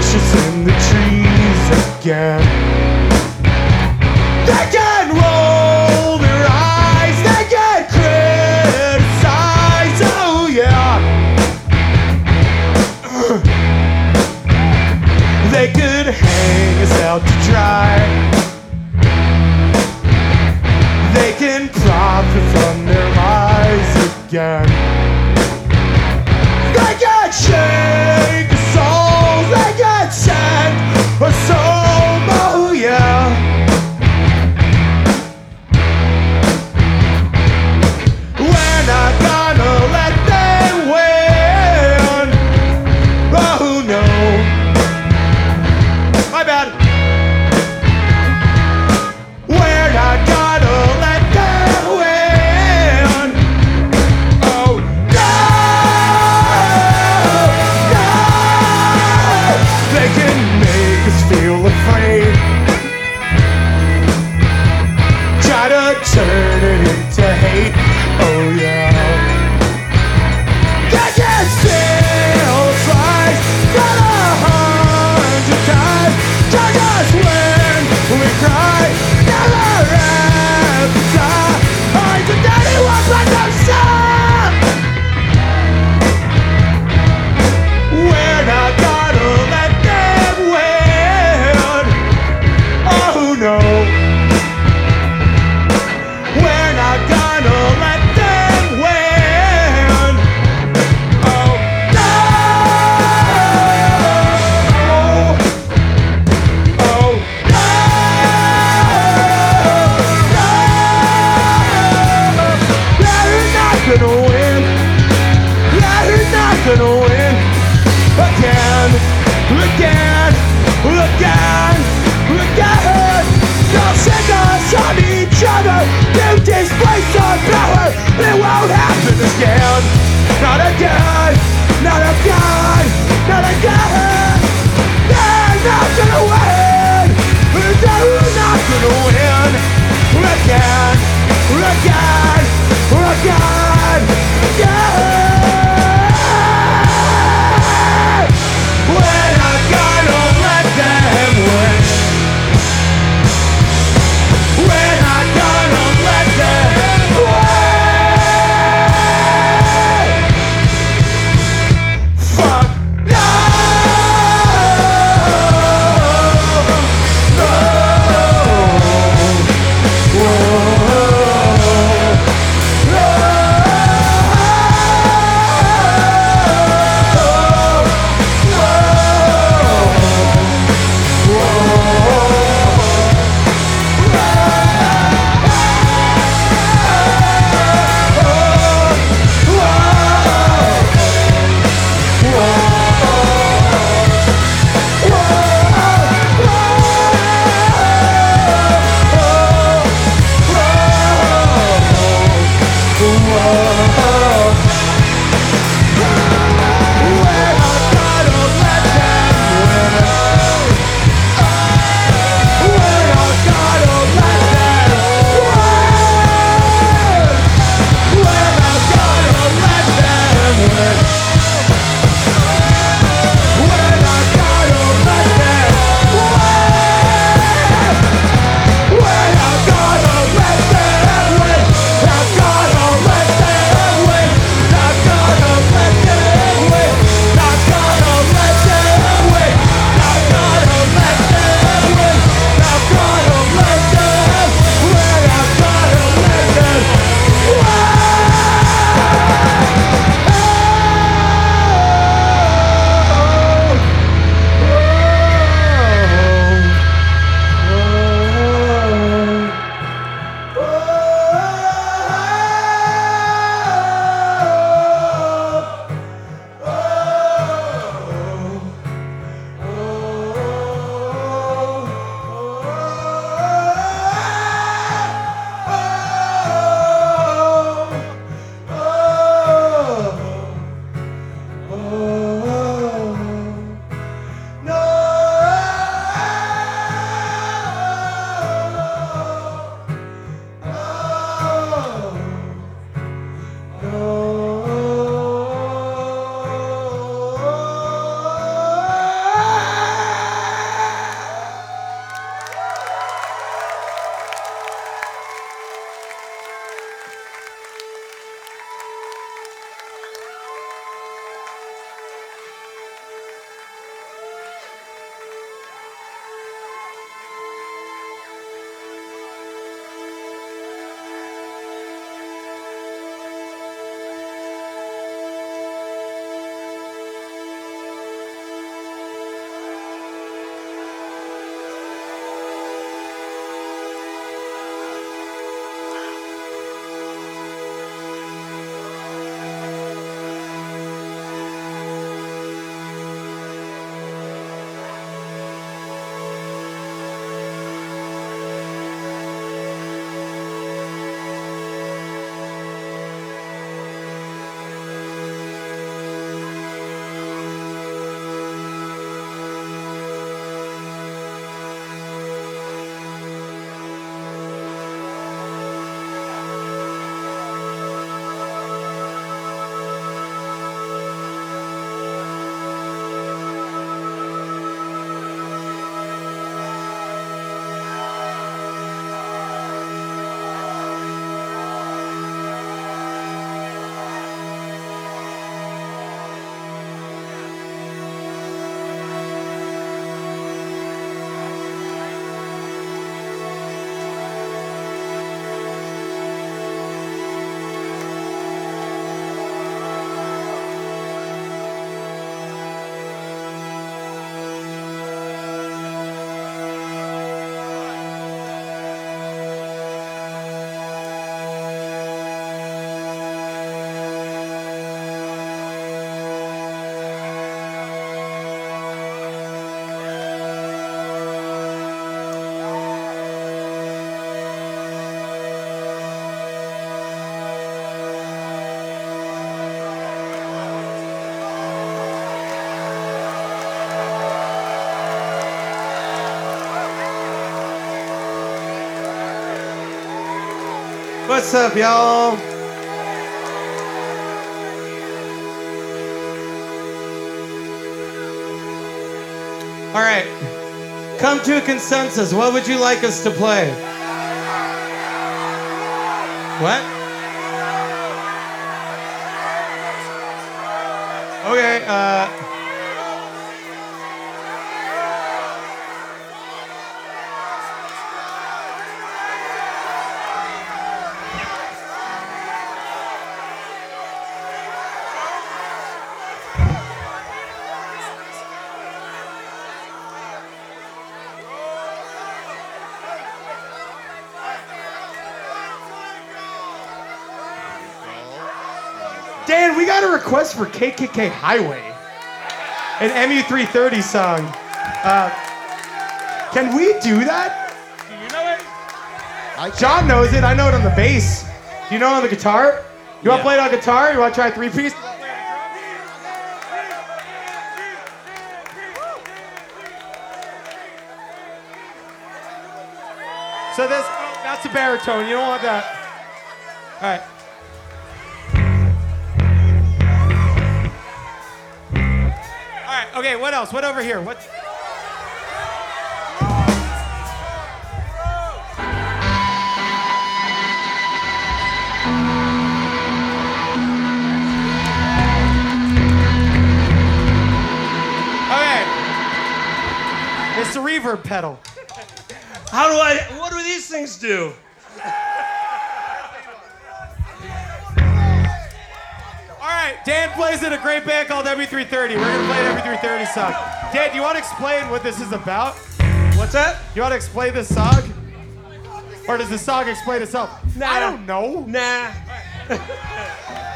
bushes in the trees again. They can roll their eyes, they can criticize, oh yeah. They could hang us out to dry. They can profit from their lies again. They can shake our souls, they can send our soul, oh yeah. We're not gonna let them win. Oh no. My bad. We're not gonna let them win. Oh no, no. They can make us feel afraid. Try to turn it into hate. Oh yeah. They can steal twice, not 100 times. Judge us when we cry. Never emphasize. I'm the daddy was like them son. We're not gonna let them win. Oh no. We're not gonna let them win. Oh no. Oh no. No. They're not gonna win. They're not gonna win. Again, again, again, again. They'll send us on each other. They'll displace our power. It won't happen again. Not again. Not again. Not again. They're not gonna win. They're not gonna win. Again. Again. Again. Yeah. We're not gonna let them win. We're not gonna let them win. Fuck. What's up, y'all? All right. Come to a consensus. What would you like us to play? What? Okay, Dan, we got a request for KKK Highway, an MU330 song. Can we do that? Do you know it? John knows it. I know it on the bass. Do you know it on the guitar? You want to play it on guitar? You want to try a three-piece? So this, that's a baritone. You don't want that. All right. All right, okay, what else? What over here? What? Okay. It's the reverb pedal. What do these things do? All right, Dan plays in a great band called MU330. We're gonna play an MU330 song. Dan, do you want to explain what this is about? What's that? You want to explain this song? Or does the song explain itself? Nah. I don't know. Nah.